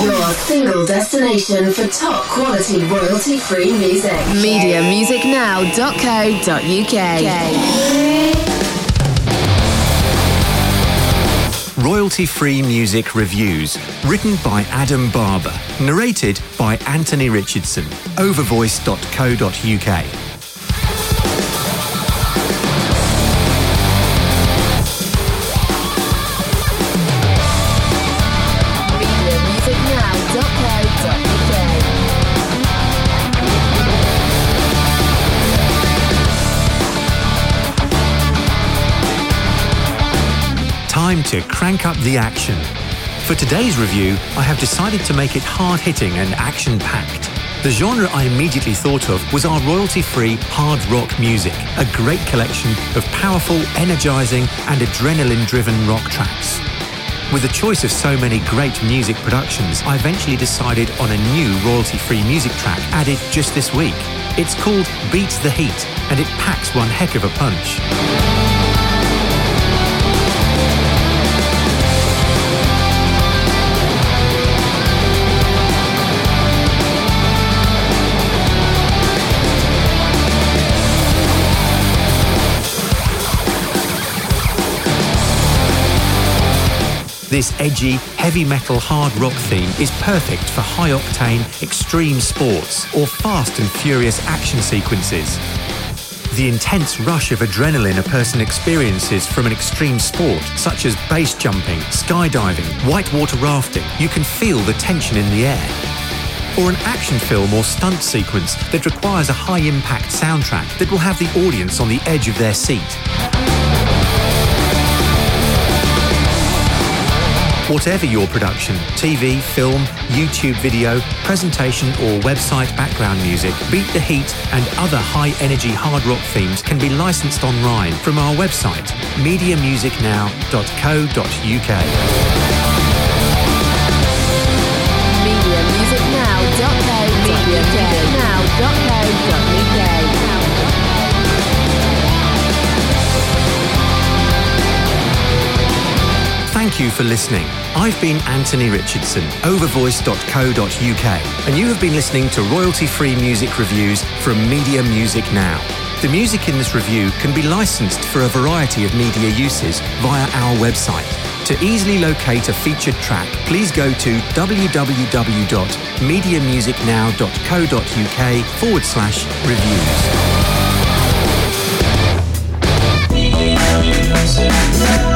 Your single destination for top quality royalty-free music. MediaMusicNow.co.uk. Royalty-free music reviews, written by Adam Barber, narrated by Anthony Richardson. Overvoice.co.uk. Time to crank up the action. For today's review, I have decided to make it hard-hitting and action-packed. The genre I immediately thought of was our royalty-free hard rock music, a great collection of powerful, energizing and adrenaline-driven rock tracks. With a choice of so many great music productions, I eventually decided on a new royalty-free music track added just this week. It's called Beat the Heat, and it packs one heck of a punch. This edgy, heavy metal hard rock theme is perfect for high-octane, extreme sports or fast and furious action sequences. The intense rush of adrenaline a person experiences from an extreme sport, such as base jumping, skydiving, whitewater rafting, you can feel the tension in the air. Or an action film or stunt sequence that requires a high-impact soundtrack that will have the audience on the edge of their seat. Whatever your production, TV, film, YouTube video, presentation or website background music, Beat the Heat and other high-energy hard rock themes can be licensed online from our website, MediaMusicNow.co.uk. MediaMusicNow.co.uk. Thank you for listening. I've been Anthony Richardson, overvoice.co.uk, and you have been listening to royalty-free music reviews from Media Music Now. The music in this review can be licensed for a variety of media uses via our website. To easily locate a featured track, please go to www.mediamusicnow.co.uk/reviews.